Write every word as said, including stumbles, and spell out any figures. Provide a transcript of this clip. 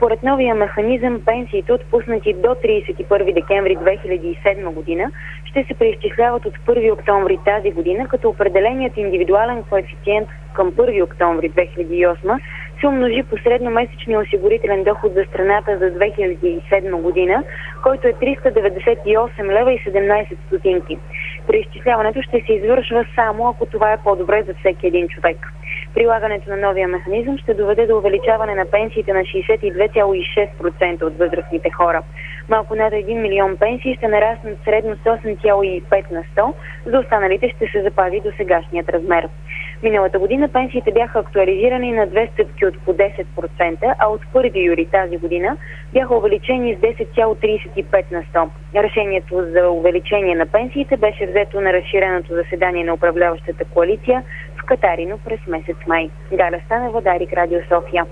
Според новия механизъм, пенсиите, отпуснати до тридесет и първи декември две хиляди и седма година, ще се преизчисляват от първи октомври тази година, като определеният индивидуален коефициент към първи октомври две хиляди и осма се умножи по средномесечния осигурителен доход за страната за две хиляди и седма година, който е триста деветдесет и осем лева и седемнадесет стотинки. Преизчисляването ще се извършва само ако това е по-добре за всеки един човек. Прилагането на новия механизъм ще доведе до увеличаване на пенсиите на шейсет и две цяло и шест процента от възрастните хора. Малко над един милион пенсии ще нараснат средно с осем цяло и пет на сто, за останалите ще се запази до сегашният размер. Миналата година пенсиите бяха актуализирани на две стъпки от по десет процента, а от първи юли тази година бяха увеличени с десет цяло тридесет и пет на сто. Решението за увеличение на пенсиите беше взето на разширеното заседание на управляващата коалиция в Катарино през месец май. Галя Станева, Дарик, Радио София.